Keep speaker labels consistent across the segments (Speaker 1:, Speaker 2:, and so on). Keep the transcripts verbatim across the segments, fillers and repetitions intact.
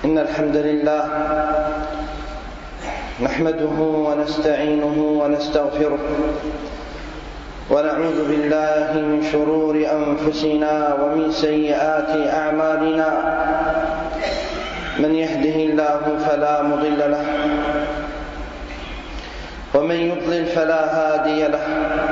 Speaker 1: إن الحمد لله نحمده ونستعينه ونستغفره ونعوذ بالله من شرور أنفسنا ومن سيئات أعمالنا. من يهده الله فلا مضل له ومن يضلل فلا هادي له،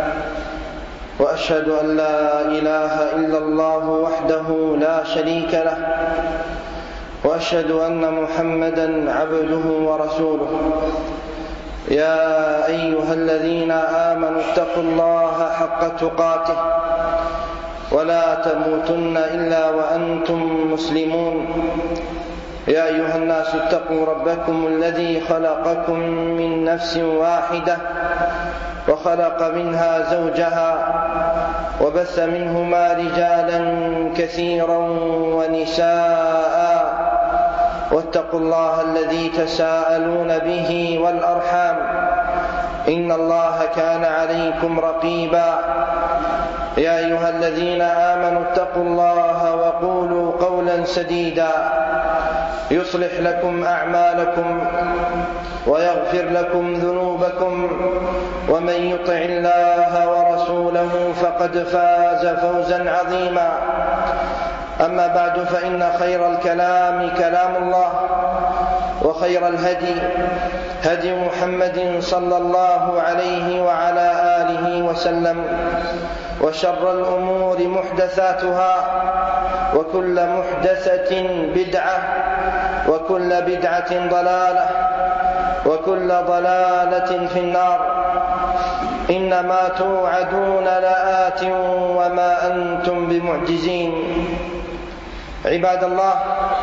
Speaker 1: وأشهد أن لا إله إلا الله وحده لا شريك له، وأشهد أن محمدًا عبده ورسوله. يا أيها الذين آمنوا اتقوا الله حق تقاته ولا تموتن إلا وأنتم مسلمون. يا أيها الناس اتقوا ربكم الذي خلقكم من نفس واحدة وخلق منها زوجها وبث منهما رجالا كثيرا ونساء، واتقوا الله الذي تساءلون به والأرحام إن الله كان عليكم رقيبا. يا أيها الذين آمنوا اتقوا الله وقولوا قولا سديدا يصلح لكم أعمالكم ويغفر لكم ذنوبكم، ومن يطع الله ورسوله فقد فاز فوزا عظيما. أما بعد، فإن خير الكلام كلام الله، وخير الهدي هدي محمد صلى الله عليه وعلى آله وسلم، وشر الأمور محدثاتها، وكل محدثة بدعة، وكل بدعة ضلالة، وكل ضلالة في النار. إنما توعدون لآت وما أنتم بمعجزين. عباد الله،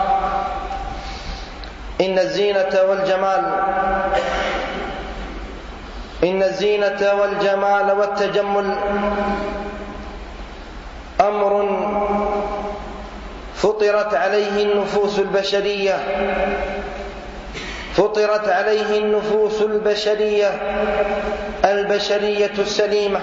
Speaker 1: إن الزينة والجمال إن الزينة والجمال والتجمل أمر فطرت عليه النفوس البشرية فطرت عليه النفوس البشرية البشرية السليمة.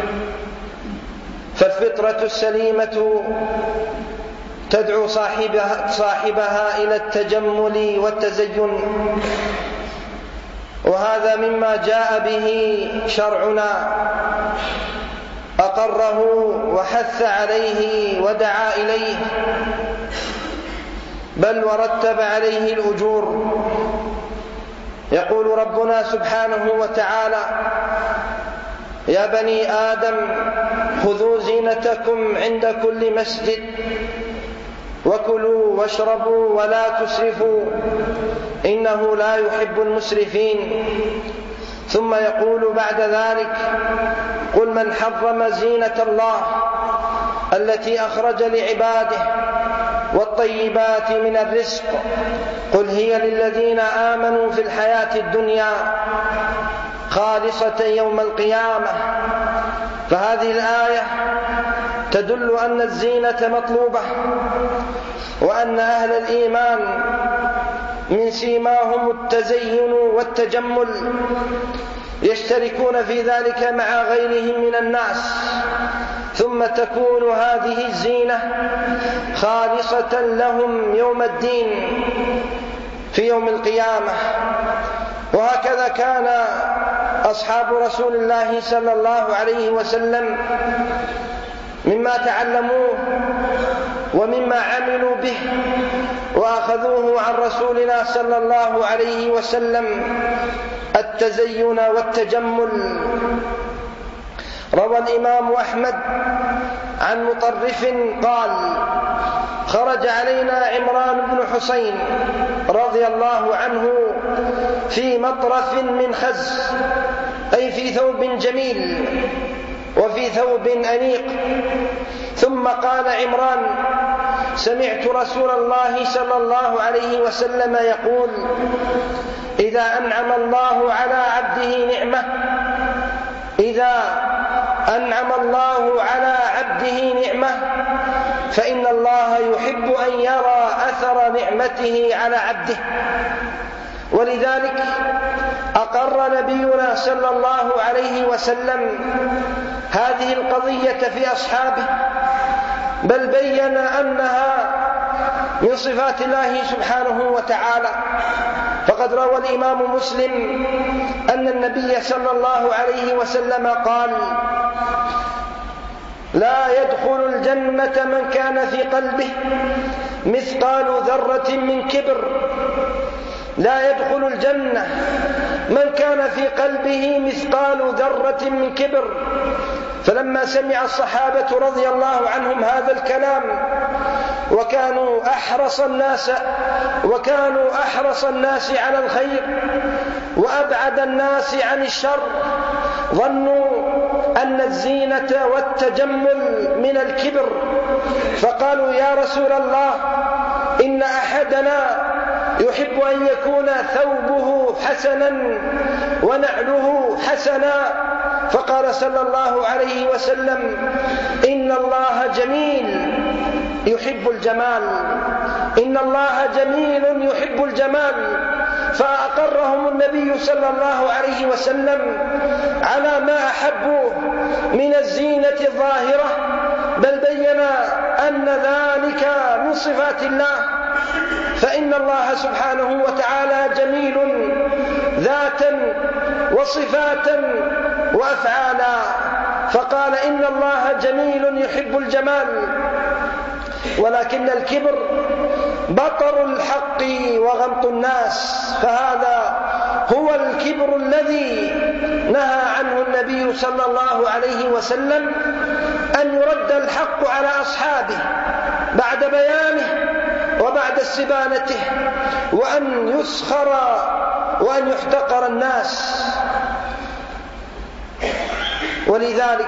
Speaker 1: فالفطرة السليمة تدعو صاحبها, صاحبها إلى التجمل والتزين، وهذا مما جاء به شرعنا، أقره وحث عليه ودعا إليه، بل ورتب عليه الأجور. يقول ربنا سبحانه وتعالى: يا بني آدم خذوا زينتكم عند كل مسجد وكلوا واشربوا ولا تسرفوا إنه لا يحب المسرفين. ثم يقول بعد ذلك: قل من حرم زينة الله التي أخرج لعباده والطيبات من الرزق قل هي للذين آمنوا في الحياة الدنيا خالصة يوم القيامة. فهذه الآية تدل أن الزينة مطلوبة، وأن أهل الإيمان من سيماهم التزين والتجمل، يشتركون في ذلك مع غيرهم من الناس، ثم تكون هذه الزينة خالصة لهم يوم الدين في يوم القيامة. وهكذا كان أصحاب رسول الله صلى الله عليه وسلم مما تعلموه ومما عملوا به وأخذوه عن رسولنا صلى الله عليه وسلم التزين والتجمل. روى الإمام أحمد عن مطرف قال: خرج علينا عمران بن حسين رضي الله عنه في مطرف من خز، أي في ثوب جميل وفي ثوب أنيق. ثم قال عمران: سمعت رسول الله صلى الله عليه وسلم يقول: إذا أنعم الله على عبده نعمة إذا أنعم الله على عبده نعمة فإن الله يحب أن يرى أثر نعمته على عبده. ولذلك أقر نبينا صلى الله عليه وسلم هذه القضية في أصحابه، بل بين أنها من صفات الله سبحانه وتعالى. فقد روى الإمام مسلم أن النبي صلى الله عليه وسلم قال: لا يدخل الجنة من كان في قلبه مثقال ذرة من كبر. لا يدخل الجنة من كان في قلبه مثقال ذرة من كبر. فلما سمع الصحابة رضي الله عنهم هذا الكلام، وكانوا أحرص الناس وكانوا أحرص الناس على الخير وأبعد الناس عن الشر، ظنوا أن الزينة والتجمل من الكبر، فقالوا: يا رسول الله، إن أحدنا يحب أن يكون ثوبه حسنا ونعله حسنا. فقال صلى الله عليه وسلم: إن الله جميل يحب الجمال، إن الله جميل يحب الجمال. فأقرهم النبي صلى الله عليه وسلم على ما أحبوه من الزينة الظاهرة، بل بين أن ذلك من صفات الله، فإن الله سبحانه وتعالى جميل ذاتا وصفاتا وأفعالا. فقال: إن الله جميل يحب الجمال. ولكن الكبر بطر الحق وغمط الناس، فهذا هو الكبر الذي نهى عنه النبي صلى الله عليه وسلم، أن يرد الحق على أصحابه بعد بيانه وبعد استبانته، وأن يسخر وأن يحتقر الناس. ولذلك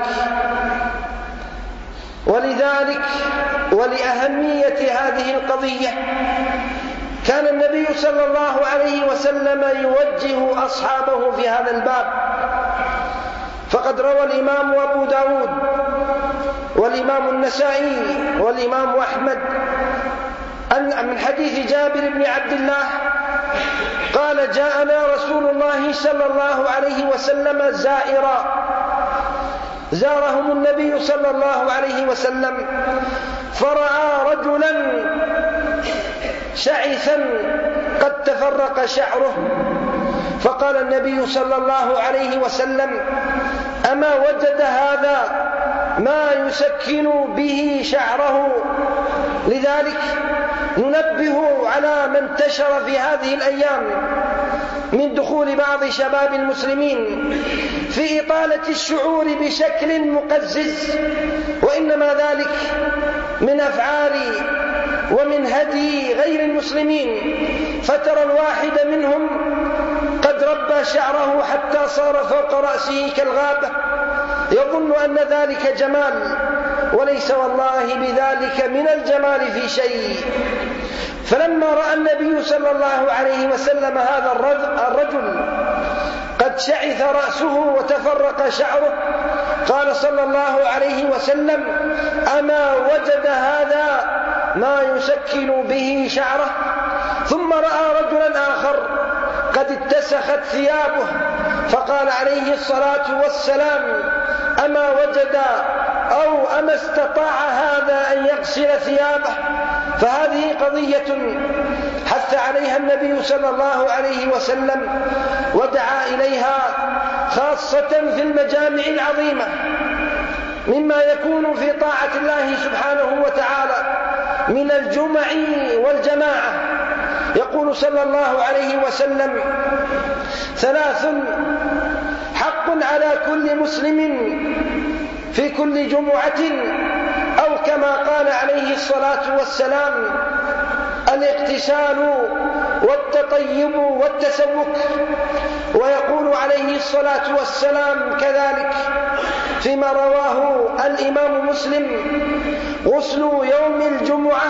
Speaker 1: ولذلك ولأهمية هذه القضية كان النبي صلى الله عليه وسلم يوجه أصحابه في هذا الباب. فقد روى الإمام أبو داود والإمام النسائي والإمام أحمد من حديث جابر بن عبد الله قال: جاءنا رسول الله صلى الله عليه وسلم زائرا، زارهم النبي صلى الله عليه وسلم، فرأى رجلا شعثا قد تفرق شعره، فقال النبي صلى الله عليه وسلم: أما وجد هذا ما يسكن به شعره؟ لذلك ننبه على ما انتشر في هذه الأيام من دخول بعض شباب المسلمين في إطالة الشعور بشكل مقزز، وإنما ذلك من أفعال ومن هدي غير المسلمين. فترى الواحد منهم قد ربى شعره حتى صار فوق رأسه كالغابة، يظن أن ذلك جمال، وليس والله بذلك من الجمال في شيء. فلما رأى النبي صلى الله عليه وسلم هذا الرجل قد شعث رأسه وتفرق شعره، قال صلى الله عليه وسلم: أما وجد هذا ما يسكن به شعره؟ ثم رأى رجلا آخر قد اتسخت ثيابه، فقال عليه الصلاة والسلام: أما وجد أو أما استطاع هذا أن يغسل ثيابه؟ فهذه قضية حث عليها النبي صلى الله عليه وسلم ودعا إليها، خاصة في المجامع العظيمة مما يكون في طاعة الله سبحانه وتعالى من الجمع والجماعة. يقول صلى الله عليه وسلم: ثلاث حق على كل مسلم في كل جمعة، أو كما قال عليه الصلاة والسلام: الاغتسال والتطيب والتسوك. ويقول عليه الصلاة والسلام كذلك فيما رواه الإمام مسلم: غسل يوم الجمعة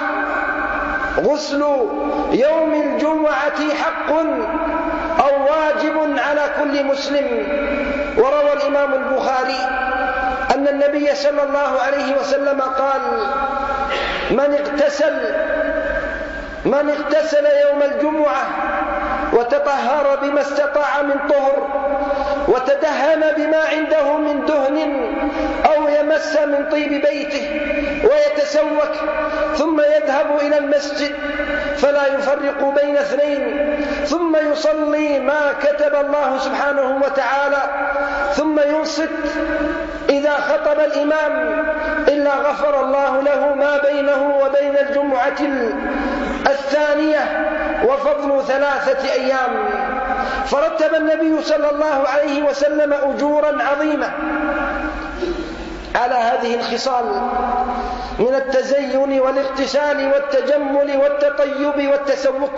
Speaker 1: غسل يوم الجمعة حق أو واجب على كل مسلم. وروى الإمام البخاري أن النبي صلى الله عليه وسلم قال: من اغتسل من اغتسل يوم الجمعة وتطهر بما استطاع من طهر، وتدهن بما عنده من دهن أو يمس من طيب بيته ويتسوك، ثم يذهب إلى المسجد فلا يفرق بين اثنين، ثم يصلي ما كتب الله سبحانه وتعالى، ثم ينصت إذا خطب الإمام إلا غفر الله له ما بينه وبين الجمعة الثانية وفضل ثلاثة أيام. فرتب النبي صلى الله عليه وسلم أجورا عظيمة على هذه الخصال من التزين والاغتسال والتجمل والتطيب والتسوك.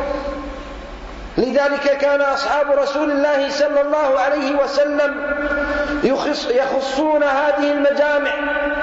Speaker 1: لذلك كان أصحاب رسول الله صلى الله عليه وسلم يخصون هذه المجامع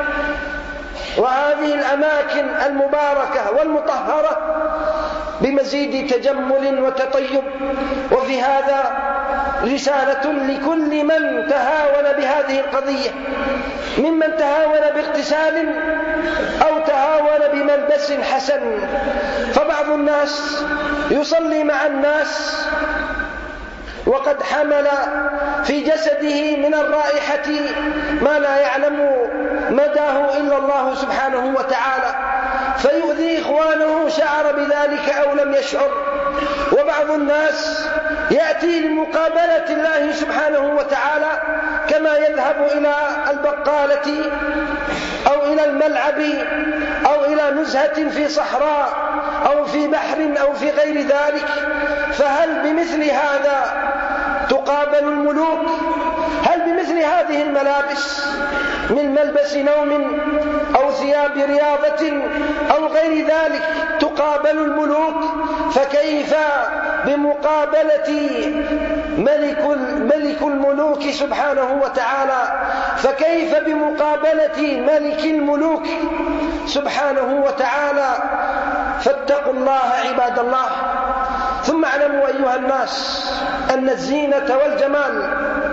Speaker 1: وهذه الأماكن المباركة والمطهرة بمزيد تجمل وتطيب. وفي هذا رسالة لكل من تهاون بهذه القضية، ممن تهاون باغتسال أو تهاون بملبس حسن. فبعض الناس يصلي مع الناس وقد حمل في جسده من الرائحة ما لا يعلم مداه إلا الله سبحانه وتعالى، فيؤذي إخوانه شعر بذلك أو لم يشعر. وبعض الناس يأتي لمقابلة الله سبحانه وتعالى كما يذهب إلى البقالة أو إلى الملعب أو إلى نزهة في صحراء أو في بحر أو في غير ذلك. فهل بمثل هذا تقابل الملوك؟ هل بمثل هذه الملابس من ملبس نوم أو ثياب رياضة أو غير ذلك تقابل الملوك؟ فكيف بمقابلة ملك, ملك الملوك سبحانه وتعالى؟ فكيف بمقابلة ملك الملوك سبحانه وتعالى؟ فاتقوا الله عباد الله. ثم اعلموا أيها الناس أن الزينة والجمال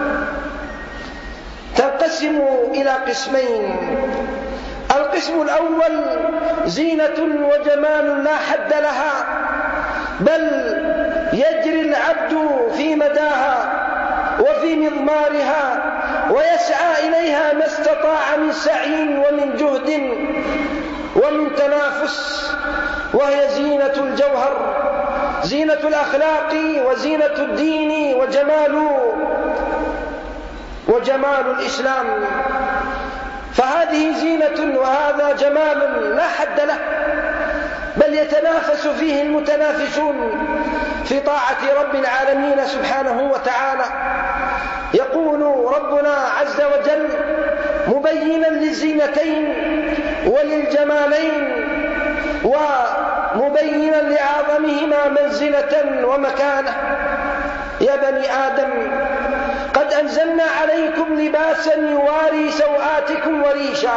Speaker 1: تنقسم إلى قسمين. القسم الأول زينة وجمال لا حد لها، بل يجري العبد في مداها وفي مضمارها ويسعى إليها ما استطاع من سعي ومن جهد ومن تنافس، وهي زينة الجوهر، زينة الأخلاق وزينة الدين وجمال وجمال الإسلام. فهذه زينة وهذا جمال لا حد له، بل يتنافس فيه المتنافسون في طاعة رب العالمين سبحانه وتعالى. يقول ربنا عز وجل مبينا للزينتين وللجمالين ومبينا لأعظمهما منزلة ومكانة: يا بني آدم قد أنزلنا عليكم لباسا يواري سوآتكم وريشا.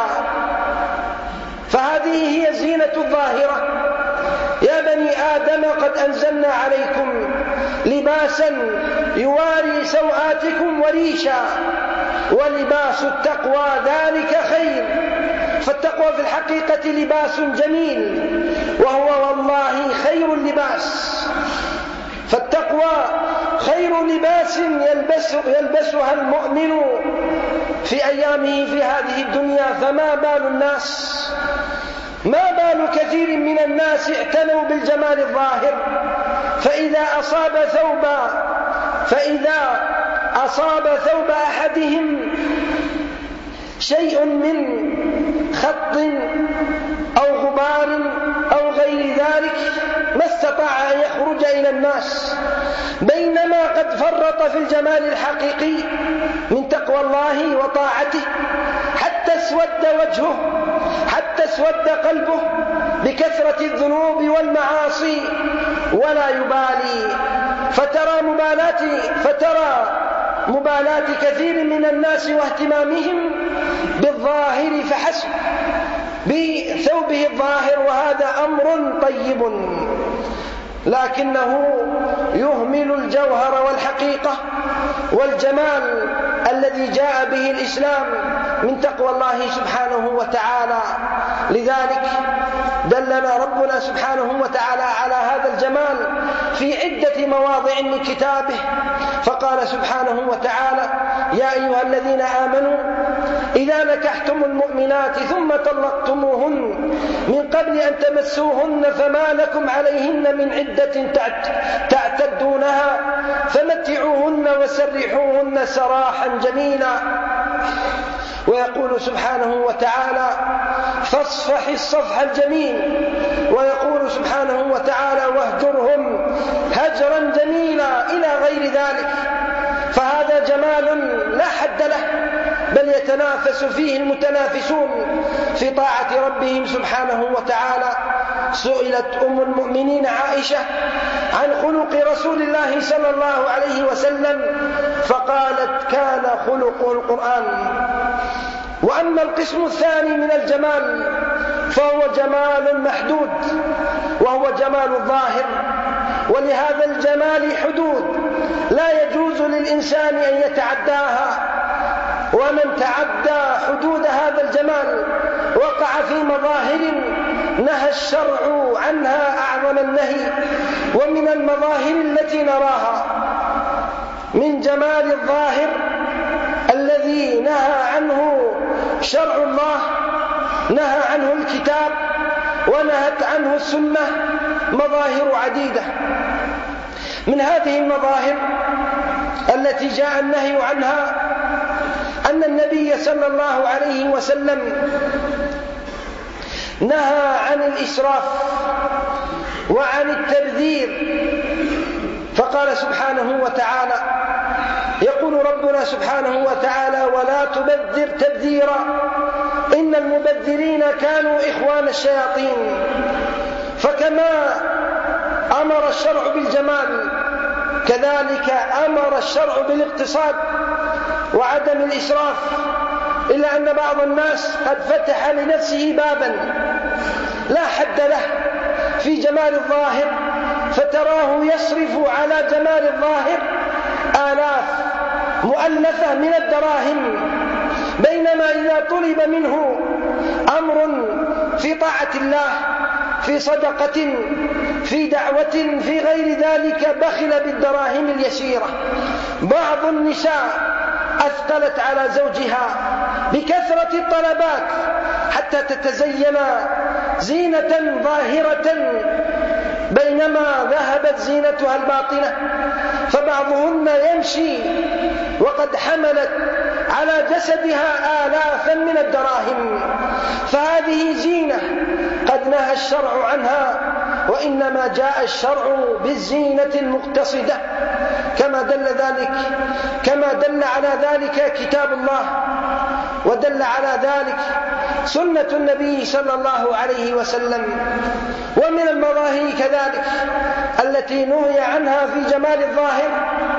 Speaker 1: فهذه هي زينة الظاهرة: يا بني آدم قد أنزلنا عليكم لباسا يواري سوآتكم وريشا، ولباس التقوى ذلك خير. فالتقوى في الحقيقة لباس جميل، وهو والله خير اللباس. فالتقوى خير لباس يلبس يلبسها المؤمن في أيامه في هذه الدنيا. فما بال الناس ما بال كثير من الناس اعتنوا بالجمال الظاهر، فإذا أصاب ثوبا فإذا أصاب ثوب أحدهم شيء من خط أو غبار أو غير ذلك ما استطاع أن يخرج إلى الناس، بينما قد فرط في الجمال الحقيقي من تقوى الله وطاعته حتى اسود وجهه، حتى اسود قلبه بكثرة الذنوب والمعاصي ولا يبالي. فترى مبالات فترى مبالاة كثير من الناس واهتمامهم بالظاهر فحسب، بثوبه الظاهر، وهذا أمر طيب، لكنه يهمل الجوهر والحقيقة والجمال الذي جاء به الإسلام من تقوى الله سبحانه وتعالى. لذلك دلنا ربنا سبحانه وتعالى على هذا الجمال في عدة مواضع من كتابه، فقال سبحانه وتعالى: يا أيها الذين آمنوا إذا نكحتم المؤمنات ثم طلقتموهن من قبل أن تمسوهن فما لكم عليهن من عدة تعتدونها فمتعوهن وسرحوهن سراحا جميلا. ويقول سبحانه وتعالى: فاصفح الصفح الجميل. ويقول سبحانه وتعالى: واهجرهم هجرا جميلا، إلى غير ذلك. فهذا جمال لا حد له، بل يتنافس فيه المتنافسون في طاعة ربهم سبحانه وتعالى. سئلت أم المؤمنين عائشة عن خلق رسول الله صلى الله عليه وسلم فقالت: كان خلقه القرآن. وأما القسم الثاني من الجمال فهو جمال محدود، وهو جمال الظاهر، ولهذا الجمال حدود لا يجوز للإنسان أن يتعداها، ومن تعدى حدود هذا الجمال وقع في مظاهر نهى الشرع عنها أعظم النهي. ومن المظاهر التي نراها من جمال الظاهر الذي نهى عنه شرع الله، نهى عنه الكتاب ونهت عنه السنة، مظاهر عديدة. من هذه المظاهر التي جاء النهي عنها أن النبي صلى الله عليه وسلم نهى عن الإسراف وعن التبذير، فقال سبحانه وتعالى: يقول ربنا سبحانه وتعالى: ولا تبذر تبذيرا إن المبذرين كانوا إخوان الشياطين. فكما أمر الشرع بالجمال كذلك أمر الشرع بالاقتصاد وعدم الإسراف، إلا أن بعض الناس قد فتح لنفسه بابا لا حد له في جمال الظاهر، فتراه يصرف على جمال الظاهر آلاف مؤلفة من الدراهم، بينما إذا طلب منه أمر في طاعة الله، في صدقة، في دعوة، في غير ذلك، بخل بالدراهم اليسيرة. بعض النساء أثقلت على زوجها بكثرة الطلبات حتى تتزين زينة ظاهرة بينما ذهبت زينتها الباطنة، فبعضهن يمشي وقد حملت على جسدها آلافا من الدراهم، فهذه زينة قد نهى الشرع عنها، وإنما جاء الشرع بالزينة المقتصدة كما دل ذلك كما دل على ذلك كتاب الله، ودل على ذلك سنة النبي صلى الله عليه وسلم. ومن المظاهر كذلك التي نهي عنها في جمال الظاهر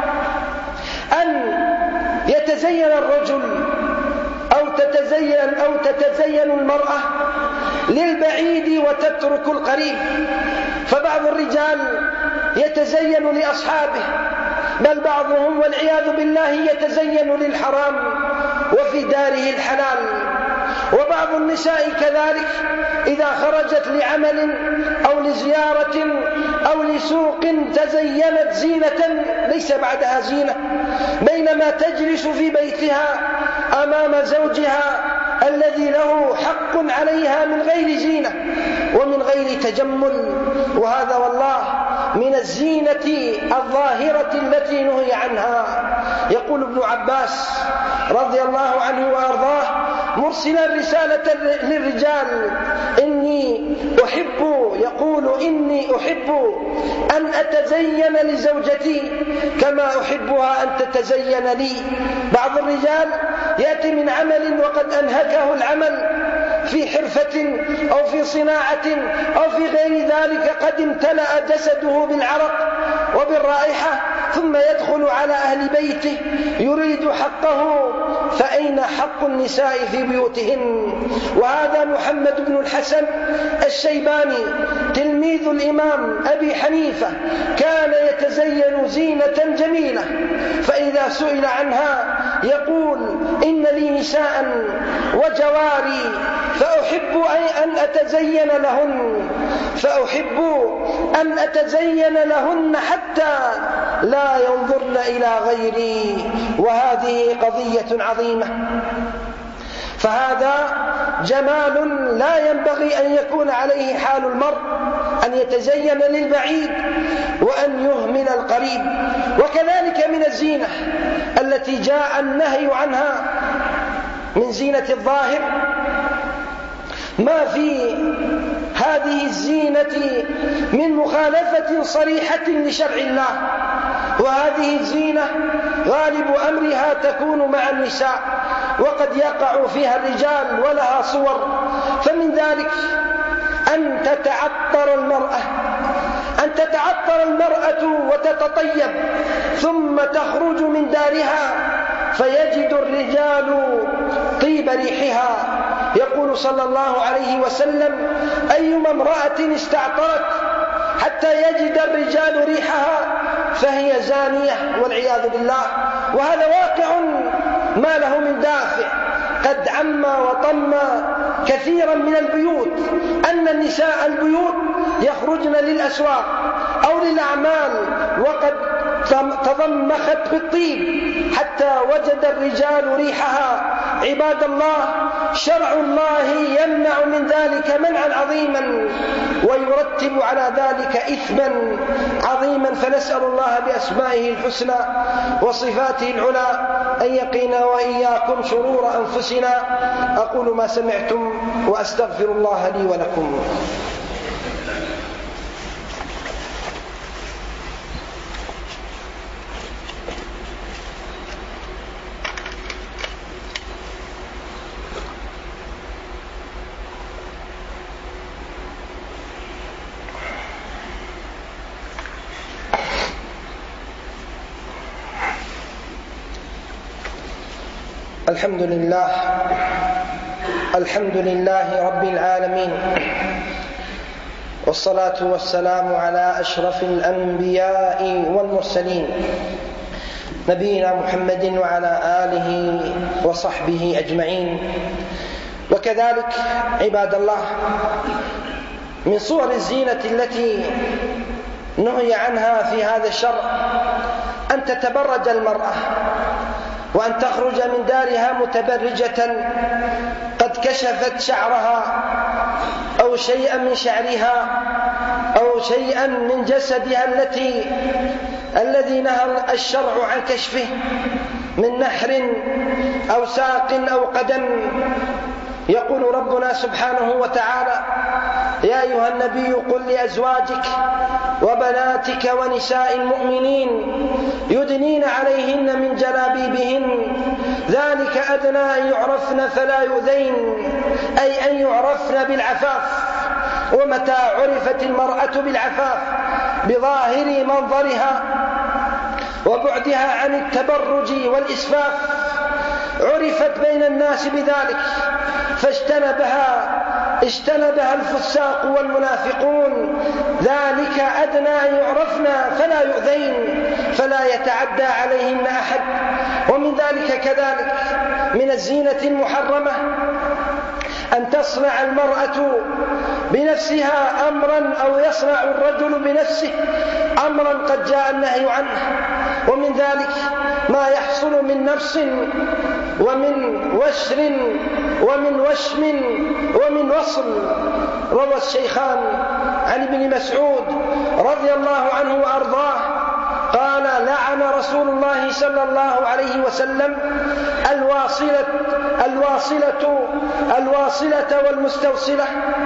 Speaker 1: أن يتزين الرجل أو تتزين أو تتزين المرأة للبعيد وتترك القريب، فبعض الرجال يتزين لأصحابه، بل بعضهم والعياذ بالله يتزين للحرام وفي داره الحلال. وبعض النساء كذلك إذا خرجت لعمل أو لزيارة أو لسوق تزينت زينة ليس بعدها زينة، بينما تجلس في بيتها أمام زوجها الذي له حق عليها من غير زينة ومن غير تجمل. وهذا والله من الزينة الظاهرة التي نهي عنها. يقول ابن عباس رضي الله عنه وأرضاه مرسلا رسالة للرجال: إني أحب يقول إني أحب أن أتزين لزوجتي كما أحبها أن تتزين لي. بعض الرجال يأتي من عمل وقد أنهكه العمل في حرفة أو في صناعة أو في غير ذلك، قد امتلأ جسده بالعرق وبالرائحة، ثم يدخل على أهل بيته يريد حقه، فأين حق النساء في بيوتهن؟ وهذا محمد بن الحسن الشيباني تلميذ الإمام أبي حنيفة كان يتزين زينة جميلة، فإذا سئل عنها يقول: إن لي نساء وجواري فأحب أن أتزين لهن فأحب أن أتزين لهن حتى لا ينظرن إلى غيري، وهذه قضية عظيمة. فهذا جمال لا ينبغي أن يكون عليه حال المرء، أن يتزين للبعيد وأن يهمل القريب. وكذلك من الزينة التي جاء النهي عنها من زينة الظاهر ما في هذه الزينة من مخالفة صريحة لشرع الله، وهذه الزينة غالب أمرها تكون مع النساء، وقد يقع فيها الرجال ولها صور. فمن ذلك أن تتعطر المرأة أن تتعطر المرأة وتتطيب ثم تخرج من دارها فيجد الرجال طيب ريحها. يقول صلى الله عليه وسلم: أيما امرأة استعطرت حتى يجد الرجال ريحها فهي زانية والعياذ بالله. وهذا واقع ما له من دافع، قد عم وطم كثيرا من البيوت أن النساء البيوت يخرجن للأسواق أو للأعمال وقد تضمخت بالطيب حتى وجد الرجال ريحها. عباد الله، شرع الله يمنع من ذلك منعا عظيما ويرتب على ذلك إثما عظيما. فنسأل الله بأسمائه الحسنى وصفاته العلى أن يقينا وإياكم شرور أنفسنا. أقول ما سمعتم وأستغفر الله لي ولكم. الحمد لله الحمد لله رب العالمين، والصلاة والسلام على أشرف الأنبياء والمرسلين نبينا محمد وعلى آله وصحبه أجمعين. وكذلك عباد الله، من صور الزينة التي نهي عنها في هذا الشرع أن تتبرج المرأة وأن تخرج من دارها متبرجة قد كشفت شعرها أو شيئا من شعرها أو شيئا من جسدها التي الذي نهى الشرع عن كشفه من نحر أو ساق أو قدم. يقول ربنا سبحانه وتعالى: يا أيها النبي قل لأزواجك وبناتك ونساء المؤمنين يدنين عليهن من جلابيبهن ذلك أدنى أن يعرفن فلا يؤذين، أي أن يعرفن بالعفاف. ومتى عرفت المرأة بالعفاف بظاهر منظرها وبعدها عن التبرج والإسفاف عرفت بين الناس بذلك، فاجتنبها اجتنبها الفساق والمنافقون. ذلك أدنى أن يعرفن فلا يؤذين، فلا يتعدى عليهن أحد. ومن ذلك كذلك من الزينة المحرمة أن تصنع المرأة بنفسها أمرا أو يصنع الرجل بنفسه أمرا قد جاء النهي عنه. ومن ذلك ما يحصل من نفس ومن وشر ومن وشم ومن وصل. روى الشيخان عن ابن مسعود رضي الله عنه وأرضاه قال: لعن رسول الله صلى الله عليه وسلم الواصلة الواصلة الواصلة والمستوصلة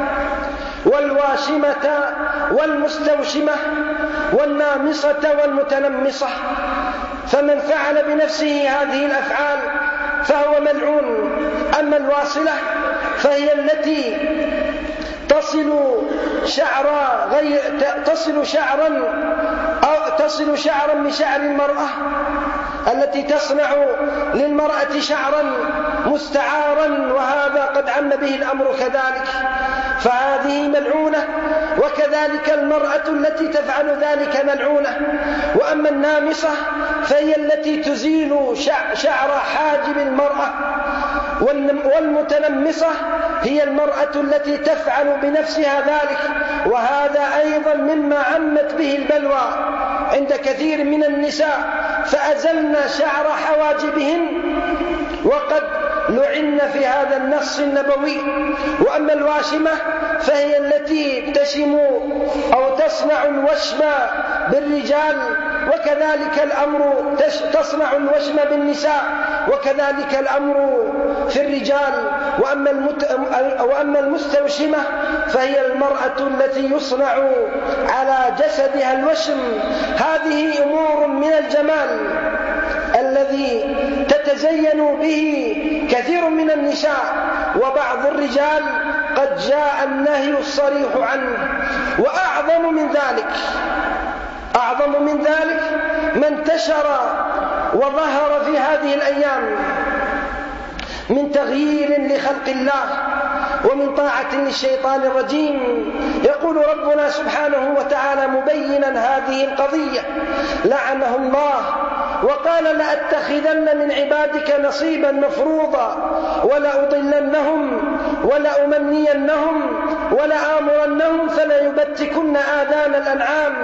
Speaker 1: والواشمة والمستوشمة والنامصة والمتنمصة. فمن فعل بنفسه هذه الأفعال فهو ملعون. أما الواصلة فهي التي تصل شعر غير تصل شعرا أو تصل شعرا من شعر المرأة، التي تصنع للمرأة شعرا مستعارا، وهذا قد عم به الأمر كذلك، فهذه ملعونة. وكذلك المرأة التي تفعل ذلك ملعونة. وأما النامصة فهي التي تزيل شعر حاجب المرأة والمتنمصة هي المرأة التي تفعل بنفسها ذلك، وهذا أيضا مما عمت به البلوى عند كثير من النساء، فأزلن شعر حواجبهن وقد لعن في هذا النص النبوي. وأما الواشمة فهي التي تشم أو تصنع الوشم بالرجال، وكذلك الأمر تصنع الوشم بالنساء، وكذلك الأمر في الرجال. وأما, المت... وأما المستوشمة فهي المرأة التي يصنع على جسدها الوشم. هذه أمور من الجمال الذي تتزين به كثير من النساء، وبعض الرجال قد جاء النهي الصريح عنه. وأعظم من ذلك أعظم من ذلك ما انتشر وظهر في هذه الأيام من تغيير لخلق الله ومن طاعة للشيطان الرجيم. يقول ربنا سبحانه وتعالى مبينا هذه القضية: لعنه الله وقال: لأتخذن من عبادك نصيبا مفروضا ولأضلنهم ولأمنينهم ولآمرنهم فليبتكن آذان الأنعام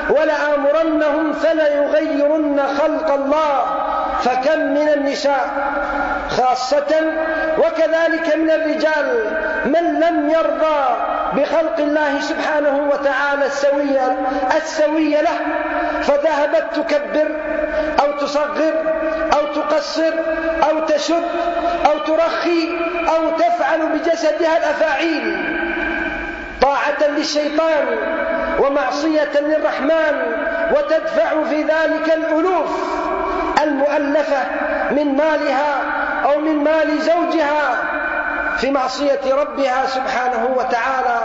Speaker 1: ولآمرنهم فليغيرن خلق الله. فكم من النساء خاصة وكذلك من الرجال من لم يرضى بخلق الله سبحانه وتعالى السوية السوية له، فذهبت تكبر أو تصغر أو تقصر أو تشد أو ترخي أو تفعل بجسدها الأفاعيل طاعة للشيطان ومعصية للرحمن، وتدفع في ذلك الألوف المؤلفة من مالها أو من مال زوجها في معصية ربها سبحانه وتعالى.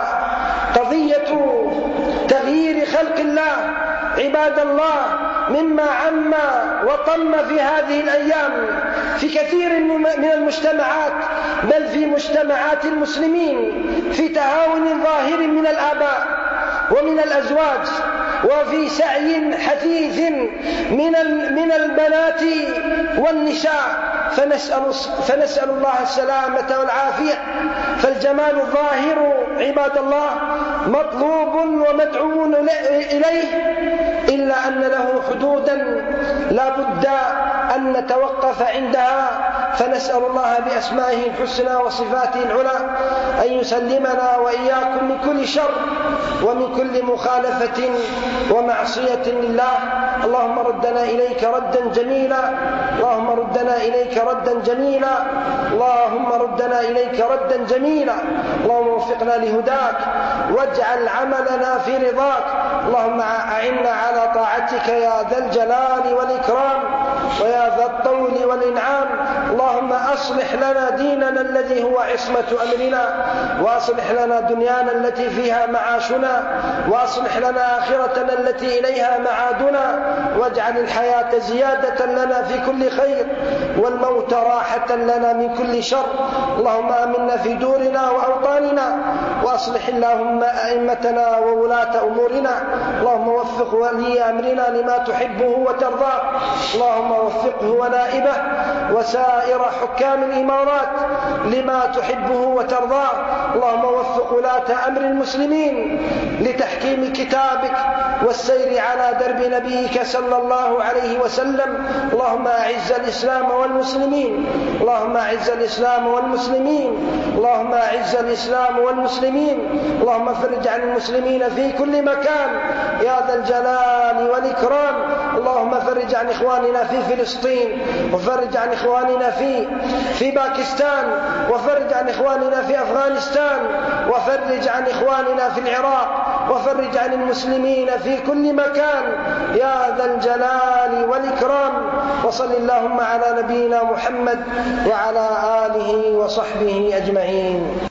Speaker 1: قضية تغيير خلق الله عباد الله مما عم وطم في هذه الأيام في كثير من المجتمعات، بل في مجتمعات المسلمين، في تهاون ظاهر من الآباء ومن الأزواج، وفي سعي حثيث من من البنات والنساء. فنسأل, فنسأل الله السلامة والعافية. فالجمال الظاهر عباد الله مطلوب ومدعو إليه، إلا أن له حدودا لا بد أن نتوقف عندها. فنسأل الله بأسمائه الحسنى وصفاته العلى أن يسلمنا وإياكم من كل شر ومن كل مخالفة ومعصية لله. اللهم ردنا إليك ردا جميلا اللهم ردنا إليك ردا جميلا اللهم ردنا إليك ردا جميلا اللهم وفقنا لهداك واجعل عملنا في رضاك. اللهم أعنا على طاعتك يا ذا الجلال والإكرام ويا ذا الطول والإنعام. اللهم أصلح لنا ديننا الذي هو عصمة أمرنا، وأصلح لنا دنيانا التي فيها معاشنا، وأصلح لنا آخرتنا التي إليها معادنا، واجعل الحياة زيادة لنا في كل خير والموت راحة لنا من كل شر. اللهم آمنا في دورنا وأوطاننا، وأصلح اللهم أئمتنا وولاة أمورنا. اللهم وفق ولي أمرنا لما تحبه وترضاه. اللهم وفقه ونائبه وسائر حكام الإمارات لما تحبه وترضاه. اللهم وفق ولاة أمر المسلمين لتحكيم كتابك والسير على درب نبيك صلى الله عليه وسلم. اللهم أعز الإسلام والمسلمين اللهم أعز الإسلام والمسلمين اللهم أعز الإسلام والمسلمين. اللهم فرج عن المسلمين في كل مكان يا ذا الجلال والإكرام. اللهم فرج عن إخواننا في فلسطين، وفرج عن إخواننا في في باكستان، وفرج عن إخواننا في أفغانستان، وفرج عن إخواننا في العراق، وفرج عن المسلمين في كل مكان يا ذا الجلال والإكرام. وصل اللهم على نبينا محمد وعلى آله وصحبه أجمعين.